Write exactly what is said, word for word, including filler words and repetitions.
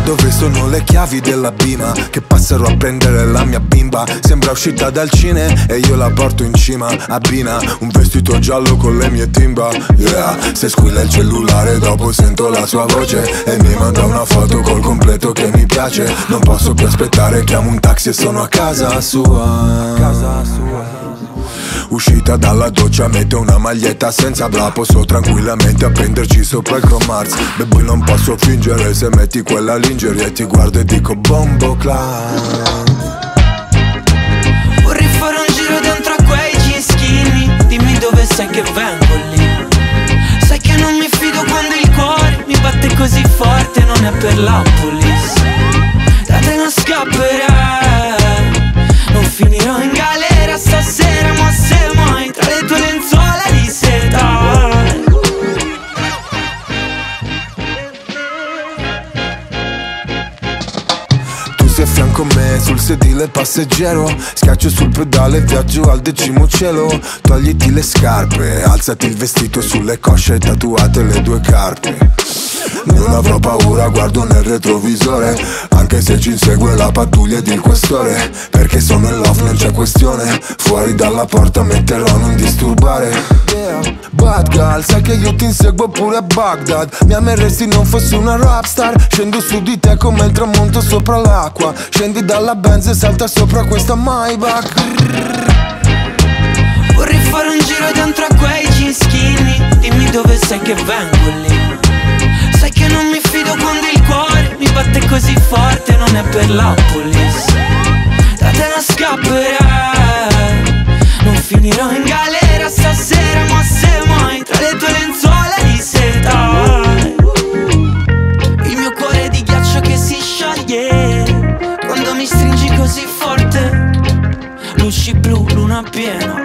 Dove sono le chiavi della bima che passero a prendere la mia bimba? Sembra uscita dal cine e io la porto in cima. Abbina un vestito giallo con le mie timba. Yeah, se squilla il cellulare dopo sento la sua voce e mi manda una foto col completo che mi piace. Non posso più aspettare, chiamo un taxi e sono a casa sua. Casa sua. Uscita dalla doccia mette una maglietta senza bra. Posso tranquillamente appenderci sopra il Chrome Mars. Beh, non posso fingere se metti quella lingerie. Ti guardo e dico bombo clown. Vorrei fare un giro dentro a quei jeans skinny. Dimmi dove sai che vengo lì. Sai che non mi fido quando il cuore mi batte così forte. Non è per la police. Da te non scapperai. Non finirò in galera stasera, ma se mai tra le tue lenzuola di seta. Tu sei a fianco a me sul sedile passeggero. Schiaccio sul pedale, viaggio al decimo cielo. Togliti le scarpe, alzati il vestito sulle cosce, tatuate le due carpe. Non avrò paura, guardo nel retrovisore, anche se ci insegue la pattuglia ed il questore. Perché sono in love, non c'è questione. Fuori dalla porta metterò non disturbare. Yeah. Bad girl, sai che io ti inseguo pure a Baghdad. Mi ameresti non fossi una rapstar. Scendo su di te come il tramonto sopra l'acqua. Scendi dalla Benz e salta sopra questa Maybach. Vorrei fare un giro dentro a quei jeans skinny. Dimmi dove sai che vengo lì. Sai che non mi fido quando il cuore mi batte così forte. Non è per la police. Da te non scapperai. Non finirò in galera stasera, ma se mai tra le tue lenzuola di seta. Il mio cuore è di ghiaccio che si scioglie quando mi stringi così forte. Luci blu, luna piena.